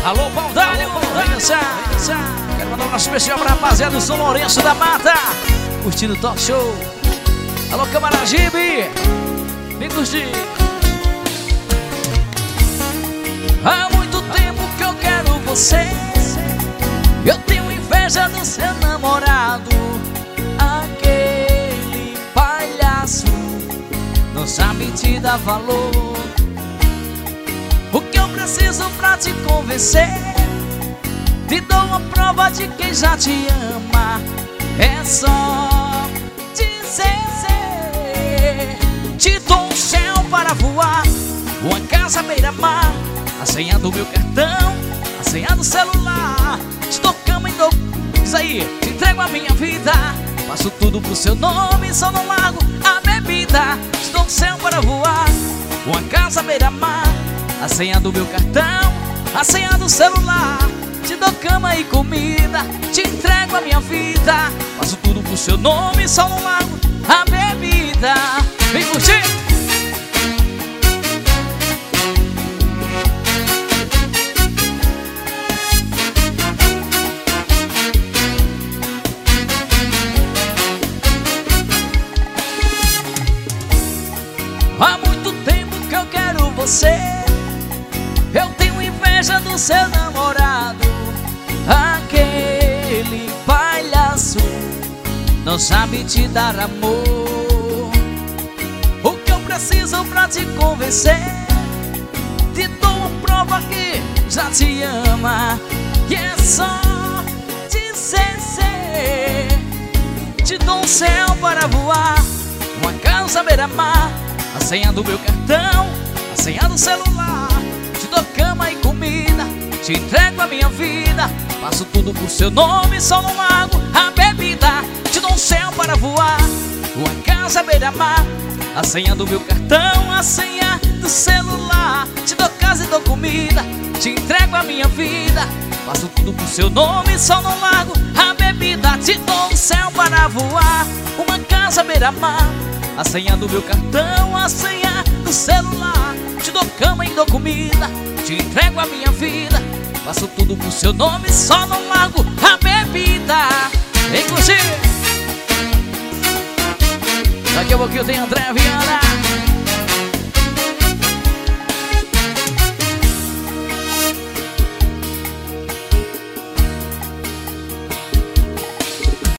Alô, Paudalho, vem dançar. Quero mandar um abraço especial pra rapaziada do São Lourenço da Mata, curtindo o Talk Show. Alô, Camaragibe, vem curtir. Há muito tempo que eu quero você. Eu tenho inveja do seu namorado. Aquele palhaço não sabe te dar valor. O que eu preciso pra te convencer? Te dou uma prova de quem já te ama. É só dizer. Te dou um céu para voar, uma casa beira-mar, a senha do meu cartão, a senha do celular. Te dou cama e dou... Diz aí, te entrego a minha vida. Faço tudo pro seu nome, só não largo a bebida. Te dou um céu para voar, uma casa beira-mar, a senha do meu cartão, a senha do celular. Te dou cama e comida, te entrego a minha vida. Faço tudo pro seu nome, só não largo a bebida. Vem curtir! Há muito tempo que eu quero você. Eu tenho inveja do seu namorado. Aquele palhaço não sabe te dar amor. O que eu preciso pra te convencer? Te dou uma prova que já te ama. E é só dizer. Te dou um céu para voar, uma casa beira-mar, a senha do meu cartão, a senha do celular. Te dou cama e comida, te entrego a minha vida. Faço tudo por seu nome, só não largo a bebida. Te dou um céu para voar, uma casa beira-mar, a senha do meu cartão, a senha do celular. Te dou casa e dou comida, te entrego a minha vida. Faço tudo por seu nome, só não largo a bebida. Te dou um céu para voar, uma casa beira-mar, a senha do meu cartão, a senha do celular. Te dou cama e dou comida, te entrego a minha vida. Faço tudo pro seu nome, só não largo a bebida. Vem curtir! Daqui a pouquinho tem André Viana.